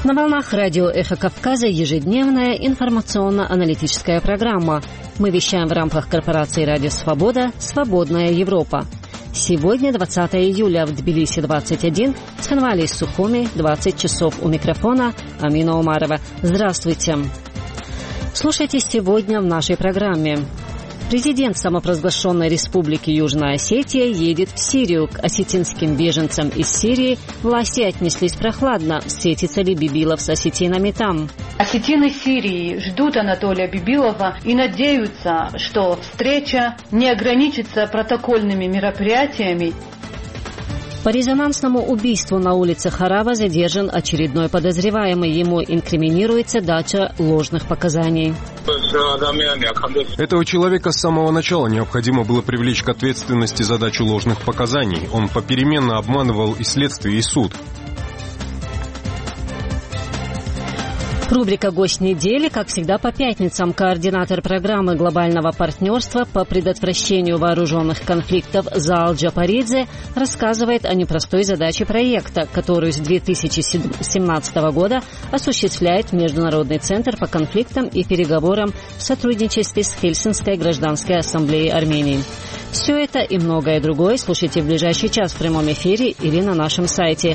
На волнах радио «Эхо Кавказа» ежедневная информационно-аналитическая программа. Мы вещаем в рамках корпорации «Радио Свобода» «Свободная Европа». Сегодня 20 июля, в Тбилиси 21, в Цхинвале и Сухуми 20 часов. У микрофона Амина Умарова. Здравствуйте. Слушайте сегодня в нашей программе. Президент самопровозглашенной республики Южная Осетия едет в Сирию. К осетинским беженцам из Сирии власти отнеслись прохладно. Встретится ли Бибилов с осетинами там? Осетины Сирии ждут Анатолия Бибилова и надеются, что встреча не ограничится протокольными мероприятиями. По резонансному убийству на улице Харава задержан очередной подозреваемый. Ему инкриминируется дача ложных показаний. Этого человека с самого начала необходимо было привлечь к ответственности за дачу ложных показаний. Он попеременно обманывал и следствие, и суд. Рубрика «Гость недели», как всегда, по пятницам. Координатор программы глобального партнерства по предотвращению вооруженных конфликтов Заал Джапаридзе рассказывает о непростой задаче проекта, которую с 2017 года осуществляет Международный центр по конфликтам и переговорам в сотрудничестве с Хельсинской гражданской ассамблеей Армении. Все это и многое другое слушайте в ближайший час в прямом эфире или на нашем сайте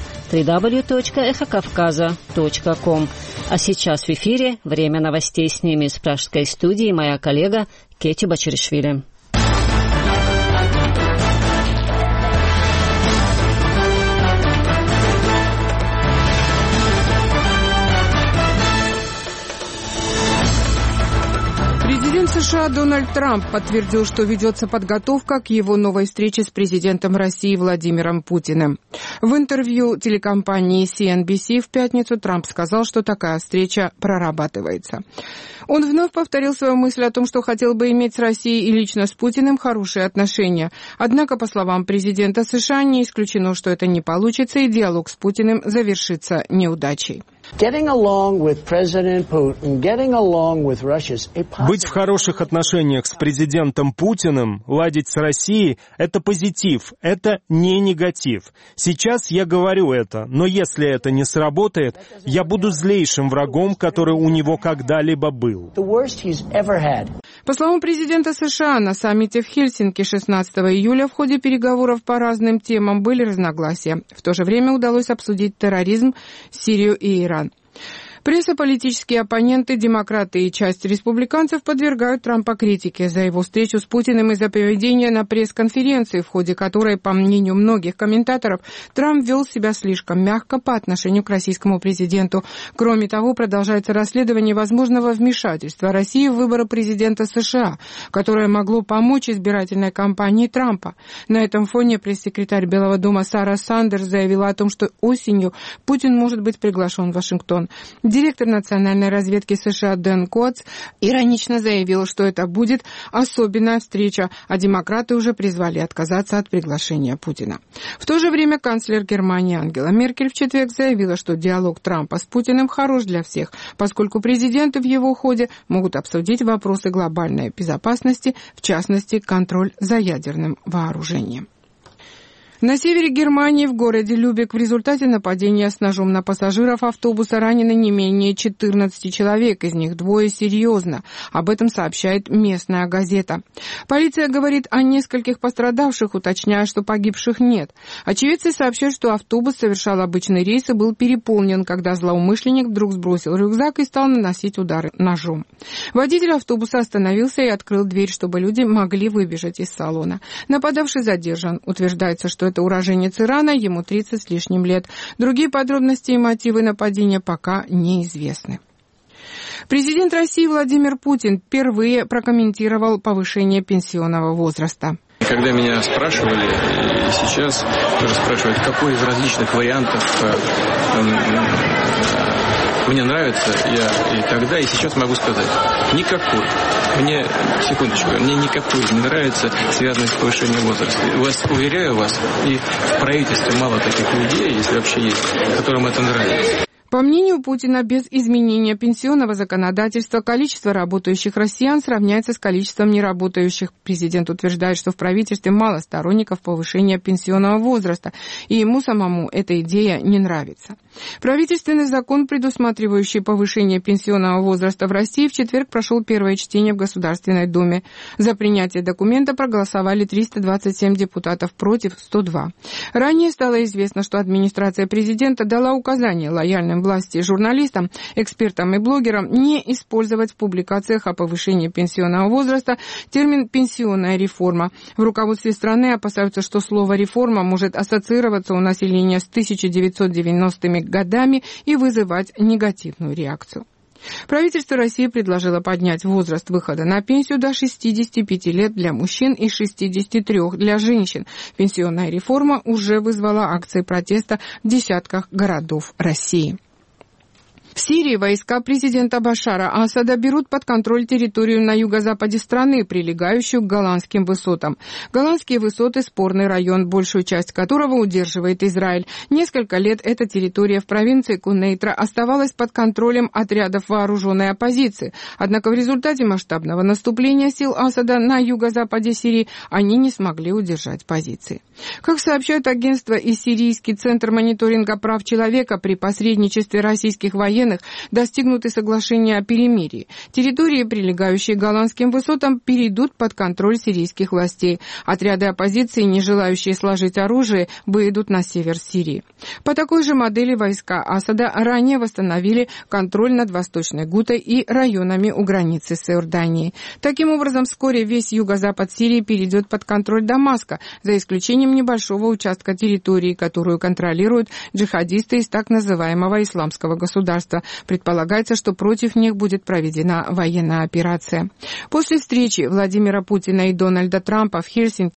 www.ekhokavkaza.com. А сейчас в эфире время новостей. С ними из пражской студии моя коллега Кети Бачаришвили. Президент США Дональд Трамп подтвердил, что ведется подготовка к его новой встрече с президентом России Владимиром Путиным. В интервью телекомпании CNBC в пятницу Трамп сказал, что такая встреча прорабатывается. Он вновь повторил свою мысль о том, что хотел бы иметь с Россией и лично с Путиным хорошие отношения. Однако, по словам президента США, не исключено, что это не получится, и диалог с Путиным завершится неудачей. Быть в хороших отношениях с президентом Путиным, ладить с Россией – это позитив, это не негатив. Сейчас я говорю это, но если это не сработает, я буду злейшим врагом, который у него когда-либо был. По словам президента США, на саммите в Хельсинки 16 июля в ходе переговоров по разным темам были разногласия. В то же время удалось обсудить терроризм, Сирию и Иран. Пресса, политические оппоненты, демократы и часть республиканцев подвергают Трампа критике за его встречу с Путиным и за поведение на пресс-конференции, в ходе которой, по мнению многих комментаторов, Трамп вел себя слишком мягко по отношению к российскому президенту. Кроме того, продолжается расследование возможного вмешательства России в выборы президента США, которое могло помочь избирательной кампании Трампа. На этом фоне пресс-секретарь Белого дома Сара Сандерс заявила о том, что осенью Путин может быть приглашен в Вашингтон. Директор национальной разведки США Дэн Котс иронично заявил, что это будет особенная встреча, а демократы уже призвали отказаться от приглашения Путина. В то же время канцлер Германии Ангела Меркель в четверг заявила, что диалог Трампа с Путиным хорош для всех, поскольку президенты в его ходе могут обсудить вопросы глобальной безопасности, в частности, контроль за ядерным вооружением. На севере Германии, в городе Любек, в результате нападения с ножом на пассажиров автобуса ранены не менее 14 человек, из них 2 серьезно. Об этом сообщает местная газета. Полиция говорит о нескольких пострадавших, уточняя, что погибших нет. Очевидцы сообщают, что автобус совершал обычный рейс и был переполнен, когда злоумышленник вдруг сбросил рюкзак и стал наносить удары ножом. Водитель автобуса остановился и открыл дверь, чтобы люди могли выбежать из салона. Нападавший задержан. Утверждается, что это уроженец Ирана, ему 30 с лишним лет. Другие подробности и мотивы нападения пока неизвестны. Президент России Владимир Путин впервые прокомментировал повышение пенсионного возраста. Когда меня спрашивали, и сейчас тоже спрашивают, какой из различных вариантов мне нравится, я и тогда, и сейчас могу сказать, никакой. Мне никакой не нравится, связанный с повышением возраста. Уверяю вас, и в правительстве мало таких людей, если вообще есть, которым это нравится. По мнению Путина, без изменения пенсионного законодательства количество работающих россиян сравняется с количеством неработающих. Президент утверждает, что в правительстве мало сторонников повышения пенсионного возраста, и ему самому эта идея не нравится. Правительственный закон, предусматривающий повышение пенсионного возраста в России, в четверг прошел первое чтение в Государственной Думе. За принятие документа проголосовали 327 депутатов, против 102. Ранее стало известно, что администрация президента дала указание лояльным власти и журналистам, экспертам и блогерам не использовать в публикациях о повышении пенсионного возраста термин «пенсионная реформа». В руководстве страны опасаются, что слово «реформа» может ассоциироваться у населения с 1990-ми годами и вызывать негативную реакцию. Правительство России предложило поднять возраст выхода на пенсию до 65 лет для мужчин и 63 для женщин. Пенсионная реформа уже вызвала акции протеста в десятках городов России. В Сирии войска президента Башара Асада берут под контроль территорию на юго-западе страны, прилегающую к Голанским высотам. Голанские высоты – спорный район, большую часть которого удерживает Израиль. Несколько лет эта территория в провинции Кунейтра оставалась под контролем отрядов вооруженной оппозиции. Однако в результате масштабного наступления сил Асада на юго-западе Сирии они не смогли удержать позиции. Как сообщают агентство и Сирийский центр мониторинга прав человека, при посредничестве российских военных достигнуты соглашения о перемирии. Территории, прилегающие к Голанским высотам, перейдут под контроль сирийских властей. Отряды оппозиции, не желающие сложить оружие, выйдут на север Сирии. По такой же модели войска Асада ранее восстановили контроль над Восточной Гутой и районами у границы с Иорданией. Таким образом, вскоре весь юго-запад Сирии перейдет под контроль Дамаска, за исключением небольшого участка территории, которую контролируют джихадисты из так называемого исламского государства. Предполагается, что против них будет проведена военная операция. После встречи Владимира Путина и Дональда Трампа в Хельсинки